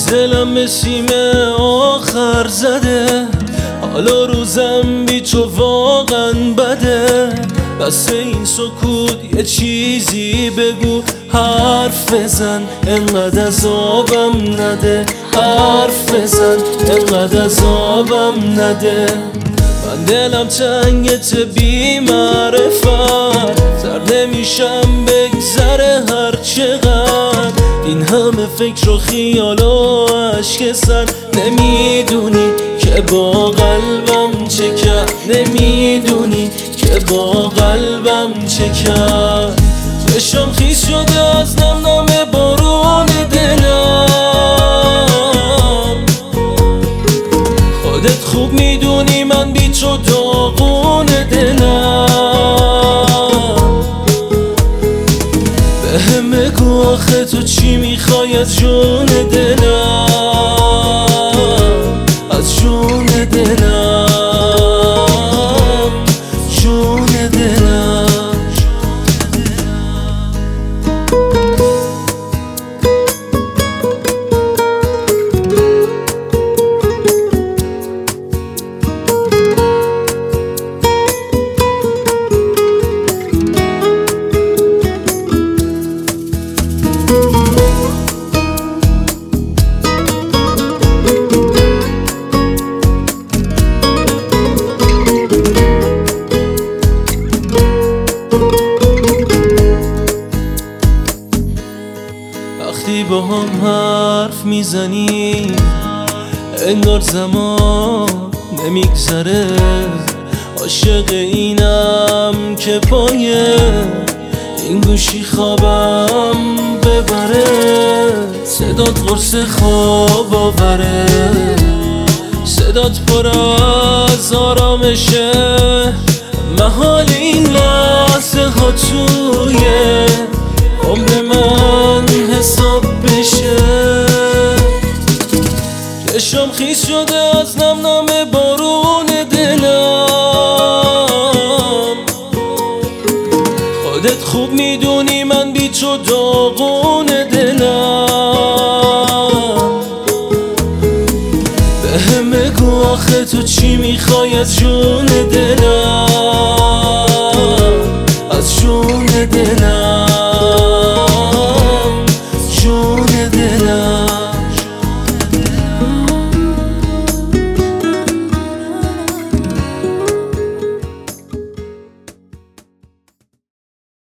دلم به سیم آخر زده، حالا روزم بی تو واقعا بده. بس این سکوت یه چیزی بگو، حرف بزن انقدر عذابم نده، حرف بزن انقدر عذابم نده. من دلم تنگت بی معرفت، سر نمیشم بگذره هر چقدر. این همه فکر و خیال و عشق سر، نمیدونی که با قلبم چه کرد، نمیدونی که با قلبم چه کرد. چشم خیس شده از نم نم بارون دلم، خودت خوب میدونی من بی تو داغون دلم. بهم بگو آخه تو چی میخوای از جون دلم، از جون دلم، جون دلم. وقتی با هم حرف میزنی انگار زمان نمیگذره، عاشق اینم که پای این گوشی خوابم ببره. صدات قرص خواب آوره، صدات پر از آرامشه، محال این لحظه ها توی عمر من حساب بشه. چشم خیس شده از نم نم بارون دلم، خودت خوب میدونی من بی تو داغون دلم. بهم بگو آخه تو چی میخوای از جون دلم.